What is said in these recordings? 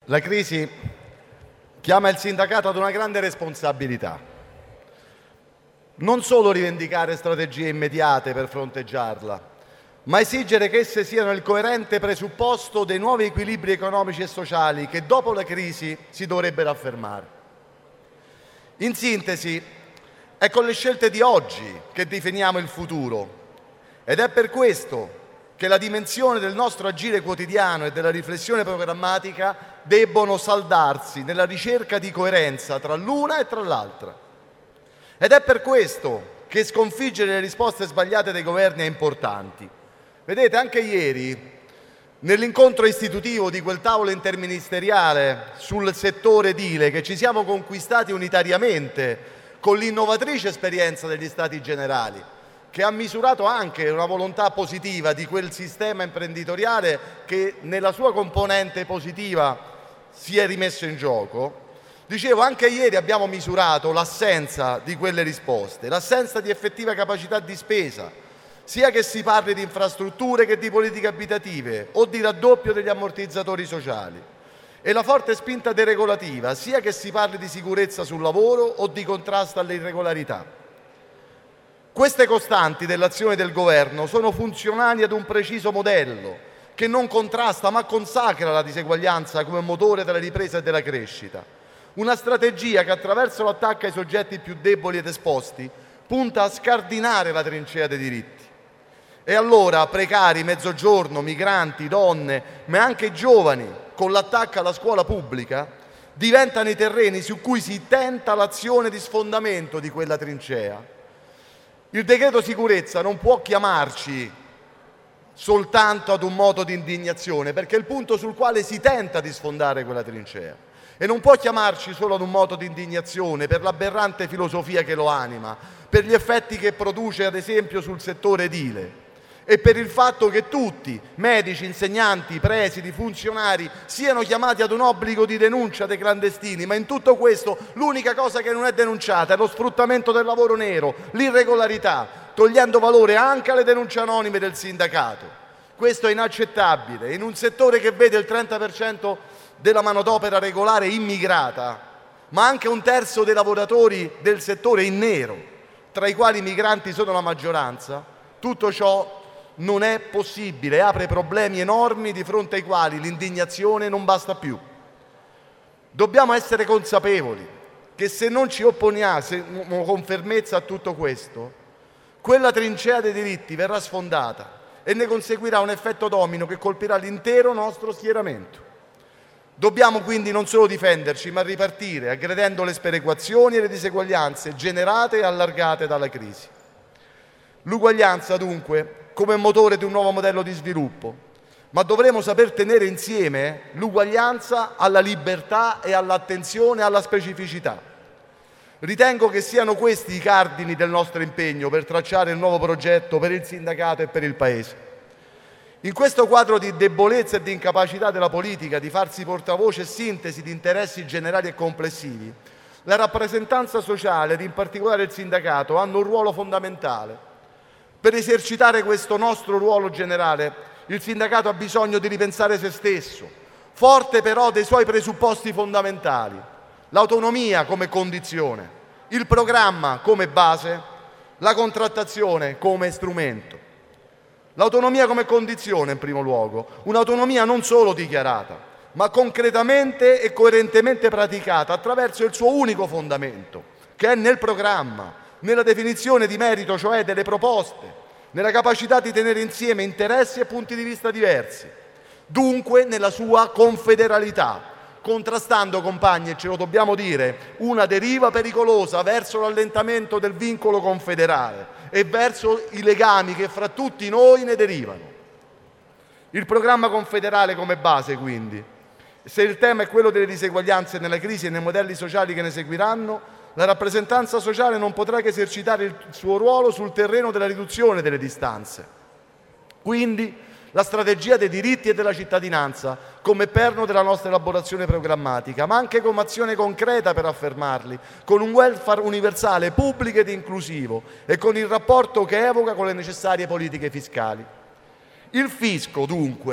La crisi chiama il sindacato ad una grande responsabilità. Non solo rivendicare strategie immediate per fronteggiarla, ma esigere che esse siano il coerente presupposto dei nuovi equilibri economici e sociali che dopo la crisi si dovrebbero affermare. In sintesi, è con le scelte di oggi che definiamo il futuro ed è per questo che la dimensione del nostro agire quotidiano e della riflessione programmatica debbono saldarsi nella ricerca di coerenza tra l'una e tra l'altra. Ed è per questo che sconfiggere le risposte sbagliate dei governi è importante. Vedete, anche ieri, nell'incontro istitutivo di quel tavolo interministeriale sul settore edile che ci siamo conquistati unitariamente con l'innovatrice esperienza degli Stati Generali, che ha misurato anche una volontà positiva di quel sistema imprenditoriale che nella sua componente positiva si è rimesso in gioco. Dicevo, anche ieri abbiamo misurato l'assenza di quelle risposte, l'assenza di effettiva capacità di spesa, sia che si parli di infrastrutture che di politiche abitative o di raddoppio degli ammortizzatori sociali, e la forte spinta deregolativa, sia che si parli di sicurezza sul lavoro o di contrasto alle irregolarità. Queste costanti dell'azione del governo sono funzionali ad un preciso modello che non contrasta ma consacra la diseguaglianza come motore della ripresa e della crescita. Una strategia che attraverso l'attacco ai soggetti più deboli ed esposti punta a scardinare la trincea dei diritti. E allora precari, mezzogiorno, migranti, donne, ma anche i giovani, con l'attacco alla scuola pubblica, diventano i terreni su cui si tenta l'azione di sfondamento di quella trincea. Il decreto sicurezza non può chiamarci soltanto ad un moto di indignazione, perché è il punto sul quale si tenta di sfondare quella trincea, e non può chiamarci solo ad un moto di indignazione per l'aberrante filosofia che lo anima, per gli effetti che produce ad esempio sul settore edile e per il fatto che tutti, medici, insegnanti, presidi, funzionari, siano chiamati ad un obbligo di denuncia dei clandestini, ma in tutto questo l'unica cosa che non è denunciata è lo sfruttamento del lavoro nero, l'irregolarità, togliendo valore anche alle denunce anonime del sindacato. Questo è inaccettabile in un settore che vede il 30% della manodopera regolare immigrata, ma anche un terzo dei lavoratori del settore in nero, tra i quali i migranti sono la maggioranza. Tutto ciò non è possibile, apre problemi enormi di fronte ai quali l'indignazione non basta più. Dobbiamo essere consapevoli che se non ci opponiamo con fermezza a tutto questo, quella trincea dei diritti verrà sfondata e ne conseguirà un effetto domino che colpirà l'intero nostro schieramento. Dobbiamo quindi non solo difenderci, ma ripartire, aggredendo le sperequazioni e le diseguaglianze generate e allargate dalla crisi. L'uguaglianza, dunque, come motore di un nuovo modello di sviluppo, ma dovremo saper tenere insieme l'uguaglianza alla libertà e all'attenzione alla specificità. Ritengo che siano questi i cardini del nostro impegno per tracciare il nuovo progetto per il sindacato e per il Paese. In questo quadro di debolezza e di incapacità della politica di farsi portavoce e sintesi di interessi generali e complessivi, la rappresentanza sociale ed in particolare il sindacato hanno un ruolo fondamentale. Per esercitare questo nostro ruolo generale, il sindacato ha bisogno di ripensare se stesso, forte però dei suoi presupposti fondamentali: l'autonomia come condizione, il programma come base, la contrattazione come strumento. L'autonomia come condizione in primo luogo, un'autonomia non solo dichiarata, ma concretamente e coerentemente praticata attraverso il suo unico fondamento, che è nel programma, nella definizione di merito, cioè delle proposte, nella capacità di tenere insieme interessi e punti di vista diversi, dunque nella sua confederalità, contrastando, compagni, e ce lo dobbiamo dire, una deriva pericolosa verso l'allentamento del vincolo confederale e verso i legami che fra tutti noi ne derivano. Il programma confederale come base, quindi. Se il tema è quello delle diseguaglianze nella crisi e nei modelli sociali che ne seguiranno, la rappresentanza sociale non potrà che esercitare il suo ruolo sul terreno della riduzione delle distanze. Quindi la strategia dei diritti e della cittadinanza come perno della nostra elaborazione programmatica, ma anche come azione concreta per affermarli, con un welfare universale, pubblico ed inclusivo e con il rapporto che evoca con le necessarie politiche fiscali. Il fisco, dunque,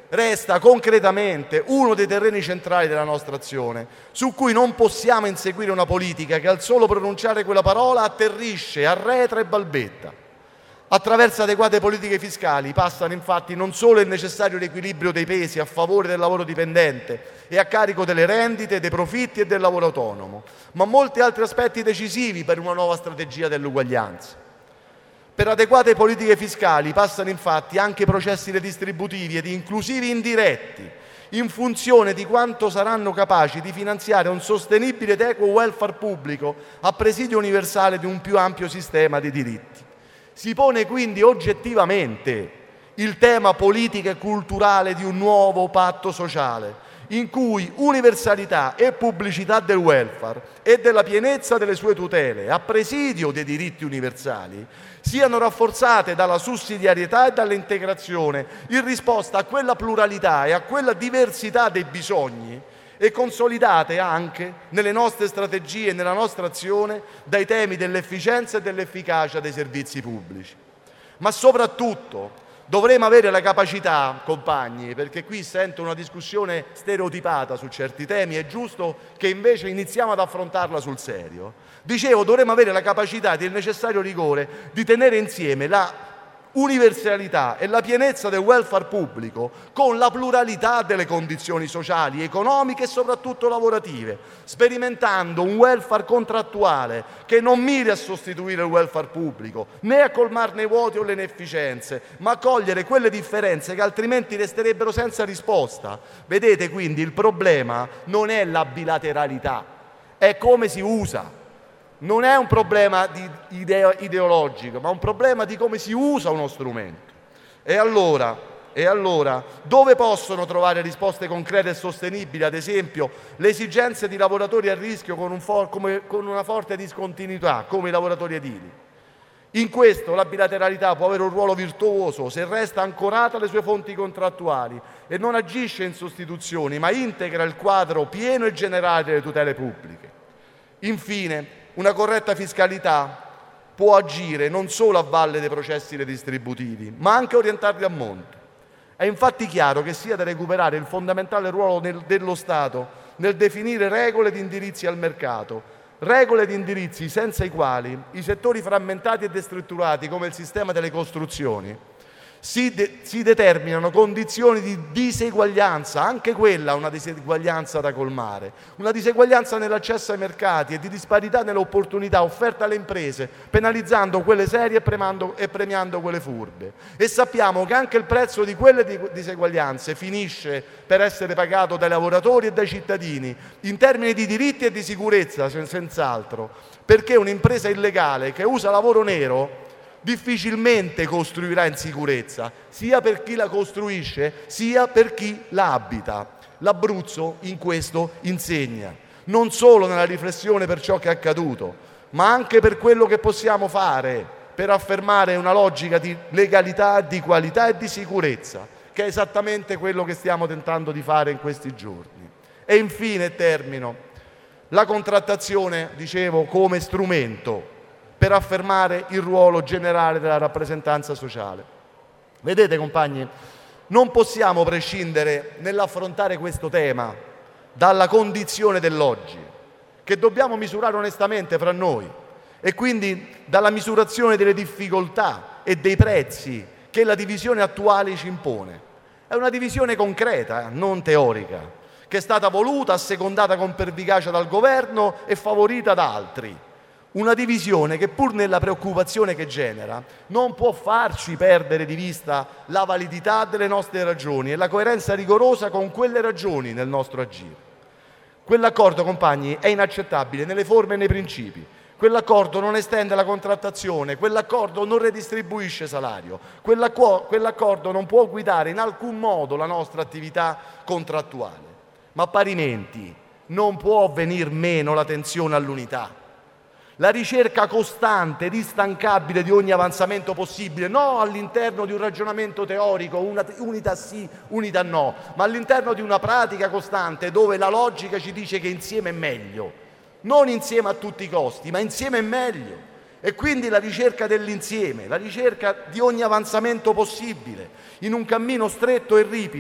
resta concretamente uno dei terreni centrali della nostra azione, su cui non possiamo inseguire una politica che al solo pronunciare quella parola atterrisce, arretra e balbetta. Attraverso adeguate politiche fiscali passano infatti non solo il necessario riequilibrio dei pesi a favore del lavoro dipendente e a carico delle rendite, dei profitti e del lavoro autonomo, ma molti altri aspetti decisivi per una nuova strategia dell'uguaglianza. Per adeguate politiche fiscali passano infatti anche processi redistributivi ed inclusivi indiretti, in funzione di quanto saranno capaci di finanziare un sostenibile ed equo welfare pubblico a presidio universale di un più ampio sistema di diritti. Si pone quindi oggettivamente il tema politico e culturale di un nuovo patto sociale, in cui universalità e pubblicità del welfare e della pienezza delle sue tutele a presidio dei diritti universali siano rafforzate dalla sussidiarietà e dall'integrazione in risposta a quella pluralità e a quella diversità dei bisogni e consolidate anche nelle nostre strategie e nella nostra azione dai temi dell'efficienza e dell'efficacia dei servizi pubblici. Ma soprattutto dovremo avere la capacità, compagni, perché qui sento una discussione stereotipata su certi temi, è giusto che invece iniziamo ad affrontarla sul serio. Dicevo, dovremo avere la capacità e il necessario rigore di tenere insieme la universalità e la pienezza del welfare pubblico con la pluralità delle condizioni sociali, economiche e soprattutto lavorative, sperimentando un welfare contrattuale che non miri a sostituire il welfare pubblico, né a colmarne i vuoti o le inefficienze, ma a cogliere quelle differenze che altrimenti resterebbero senza risposta. Vedete, quindi il problema non è la bilateralità, è come si usa. Non è un problema ideologico, ma un problema di come si usa uno strumento. E allora, dove possono trovare risposte concrete e sostenibili, ad esempio, le esigenze di lavoratori a rischio con una forte discontinuità, come i lavoratori edili? In questo la bilateralità può avere un ruolo virtuoso se resta ancorata alle sue fonti contrattuali e non agisce in sostituzioni, ma integra il quadro pieno e generale delle tutele pubbliche. Infine, una corretta fiscalità può agire non solo a valle dei processi redistributivi, ma anche orientarli a monte. È infatti chiaro che sia da recuperare il fondamentale ruolo dello Stato nel definire regole di indirizzi al mercato, regole di indirizzi senza i quali i settori frammentati e destrutturati come il sistema delle costruzioni si determinano condizioni di diseguaglianza, anche quella una diseguaglianza da colmare, una diseguaglianza nell'accesso ai mercati e di disparità nelle opportunità offerte alle imprese, penalizzando quelle serie e premiando quelle furbe. E sappiamo che anche il prezzo di quelle diseguaglianze finisce per essere pagato dai lavoratori e dai cittadini, in termini di diritti e di sicurezza, senz'altro, perché un'impresa illegale che usa lavoro nero difficilmente costruirà in sicurezza, sia per chi la costruisce, sia per chi la abita. L'Abruzzo in questo insegna, non solo nella riflessione per ciò che è accaduto, ma anche per quello che possiamo fare per affermare una logica di legalità, di qualità e di sicurezza, che è esattamente quello che stiamo tentando di fare in questi giorni. E infine, termino, la contrattazione, dicevo, come strumento per affermare il ruolo generale della rappresentanza sociale. Vedete, compagni, non possiamo prescindere nell'affrontare questo tema dalla condizione dell'oggi, che dobbiamo misurare onestamente fra noi, e quindi dalla misurazione delle difficoltà e dei prezzi che la divisione attuale ci impone. È una divisione concreta, non teorica, che è stata voluta, assecondata con pervicacia dal governo e favorita da altri. Una divisione che, pur nella preoccupazione che genera, non può farci perdere di vista la validità delle nostre ragioni e la coerenza rigorosa con quelle ragioni nel nostro agire. Quell'accordo, compagni, è inaccettabile nelle forme e nei principi. Quell'accordo non estende la contrattazione, quell'accordo non redistribuisce salario, quell'accordo non può guidare in alcun modo la nostra attività contrattuale. Ma parimenti non può venir meno la tensione all'unità, la ricerca costante ed instancabile di ogni avanzamento possibile, non all'interno di un ragionamento teorico, unità sì, unità no, ma all'interno di una pratica costante dove la logica ci dice che insieme è meglio, non insieme a tutti i costi, ma insieme è meglio. E quindi la ricerca dell'insieme, la ricerca di ogni avanzamento possibile, in un cammino stretto e ripido,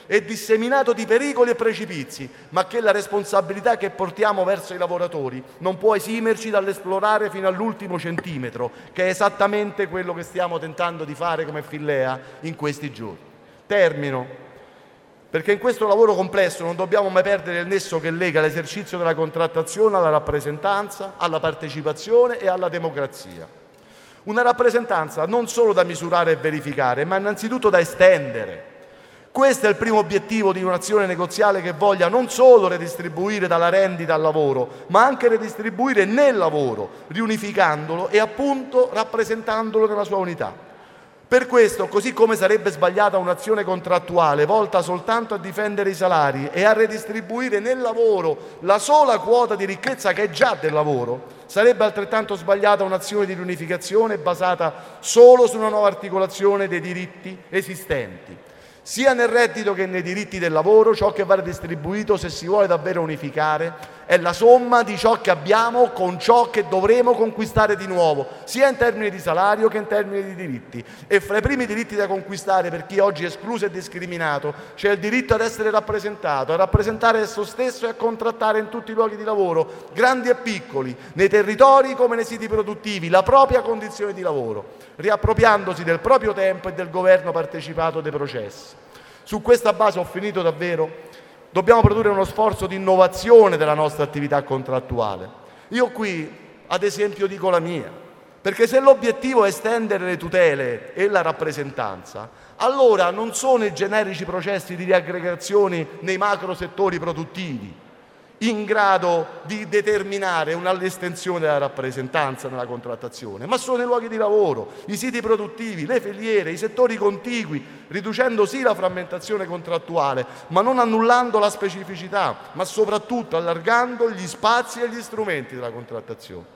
e disseminato di pericoli e precipizi, ma che la responsabilità che portiamo verso i lavoratori non può esimerci dall'esplorare fino all'ultimo centimetro, che è esattamente quello che stiamo tentando di fare come Fillea in questi giorni. Termino, perché in questo lavoro complesso non dobbiamo mai perdere il nesso che lega l'esercizio della contrattazione alla rappresentanza, alla partecipazione e alla democrazia. Una rappresentanza non solo da misurare e verificare, ma innanzitutto da estendere. Questo è il primo obiettivo di un'azione negoziale che voglia non solo redistribuire dalla rendita al lavoro, ma anche redistribuire nel lavoro, riunificandolo e appunto rappresentandolo nella sua unità. Per questo, così come sarebbe sbagliata un'azione contrattuale volta soltanto a difendere i salari e a redistribuire nel lavoro la sola quota di ricchezza che è già del lavoro, sarebbe altrettanto sbagliata un'azione di riunificazione basata solo su una nuova articolazione dei diritti esistenti. Sia nel reddito che nei diritti del lavoro, ciò che va redistribuito, se si vuole davvero unificare, è la somma di ciò che abbiamo con ciò che dovremo conquistare di nuovo, sia in termini di salario che in termini di diritti. E fra i primi diritti da conquistare per chi oggi è escluso e discriminato c'è il diritto ad essere rappresentato, a rappresentare esso stesso e a contrattare in tutti i luoghi di lavoro, grandi e piccoli, nei territori come nei siti produttivi, la propria condizione di lavoro, riappropriandosi del proprio tempo e del governo partecipato dei processi. Su questa base, ho finito davvero, dobbiamo produrre uno sforzo di innovazione della nostra attività contrattuale. Io qui, ad esempio, dico la mia, perché se l'obiettivo è estendere le tutele e la rappresentanza, allora non sono i generici processi di riaggregazione nei macro settori produttivi in grado di determinare un'estensione della rappresentanza nella contrattazione, ma sono i luoghi di lavoro, i siti produttivi, le filiere, i settori contigui, riducendo sì la frammentazione contrattuale, ma non annullando la specificità, ma soprattutto allargando gli spazi e gli strumenti della contrattazione.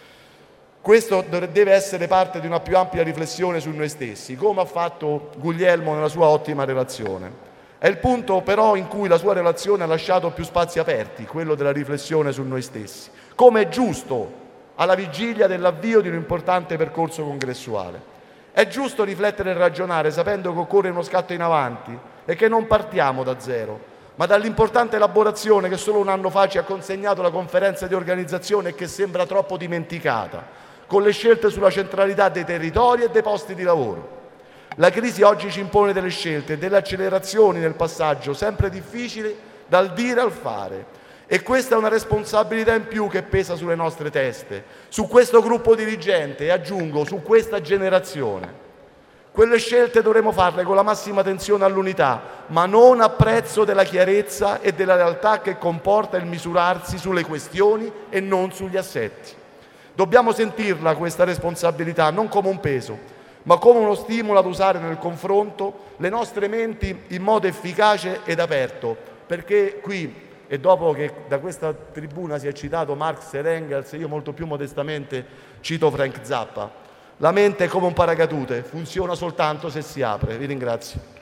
Questo deve essere parte di una più ampia riflessione su noi stessi, come ha fatto Guglielmo nella sua ottima relazione. È il punto però in cui la sua relazione ha lasciato più spazi aperti, quello della riflessione su noi stessi, come è giusto alla vigilia dell'avvio di un importante percorso congressuale. È giusto riflettere e ragionare sapendo che occorre uno scatto in avanti e che non partiamo da zero, ma dall'importante elaborazione che solo un anno fa ci ha consegnato la conferenza di organizzazione e che sembra troppo dimenticata, con le scelte sulla centralità dei territori e dei posti di lavoro. La crisi oggi ci impone delle scelte e delle accelerazioni nel passaggio sempre difficili dal dire al fare, e questa è una responsabilità in più che pesa sulle nostre teste, su questo gruppo dirigente e, aggiungo, su questa generazione. Quelle scelte dovremo farle con la massima attenzione all'unità, ma non a prezzo della chiarezza e della realtà che comporta il misurarsi sulle questioni e non sugli assetti. Dobbiamo sentirla questa responsabilità non come un peso, ma come uno stimolo ad usare nel confronto le nostre menti in modo efficace ed aperto, perché qui, e dopo che da questa tribuna si è citato Marx ed Engels, io molto più modestamente cito Frank Zappa, la mente è come un paracadute, funziona soltanto se si apre. Vi ringrazio.